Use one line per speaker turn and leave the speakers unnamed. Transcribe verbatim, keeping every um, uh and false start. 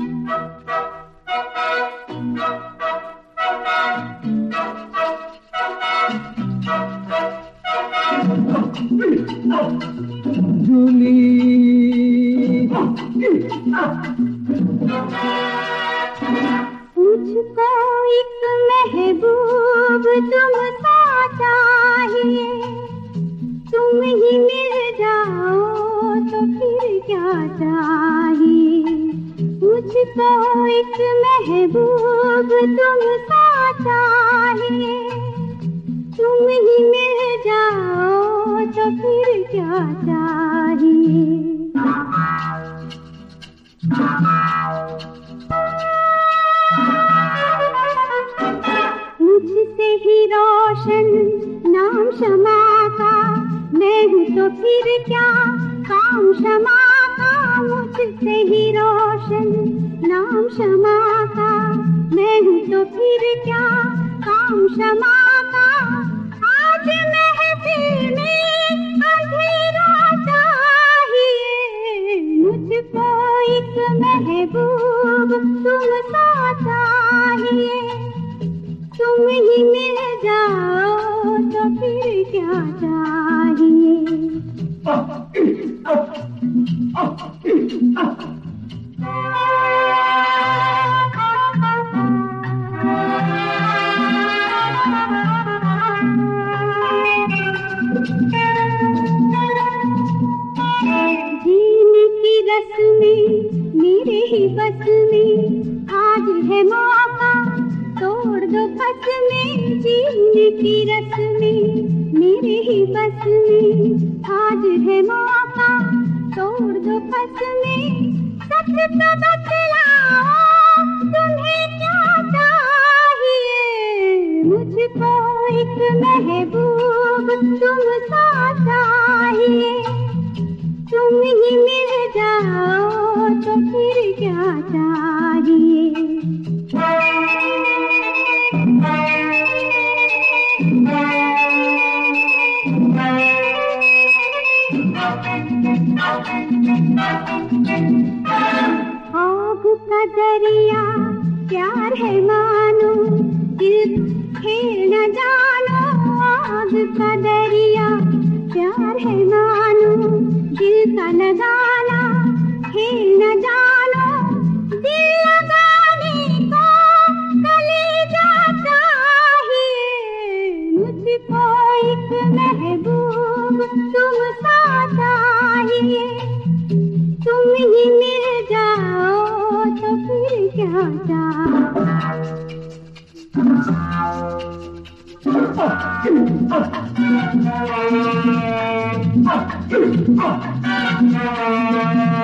मुझको एक महबूब तुमसा चाहिए, तुम ही मिल जाओ तो फिर क्या चाहिए। मुझको एक महबूब तुमसा चाहिए, तुम ही मिल जाओ तो फिर क्या चाहिए। मुझसे ही रोशन नाम शमा का, मैं हूँ तो फिर क्या काम शमा का। मुझसे ही रोशन नाम शमा का, मैं हूँ तो फिर क्या काम शमा का। आज महफिल में अंधेरा चाहिए, मुझको एक महबूब तुमसा चाहिए, तुम ही मिल जाओ तो फिर क्या चाहिए। जीने की रस्में मेरे ही बस में, आज है मौका तोड़ दो बस में। जीने की रस्में मेरे ही बस में, आज है मौका तोड़ दो बस में। सच तो बतलाओ तुम्हें क्या चाहिए, मुझको एक महबूब तुमसा चाहिए, तुम ही मिल जाओ तो फिर क्या चाहिए। आग का दरिया प्यार है मानो, दिल खेल न जानो। आग का दरिया प्यार है मानो, दिल का लगाना खेल न जानो। दिल लगाने को कलेजा चाहिए, मुझको एक महबूब तुमसा चाहिए, तुम ही मिल जाओ तो फिर क्या चाहिए।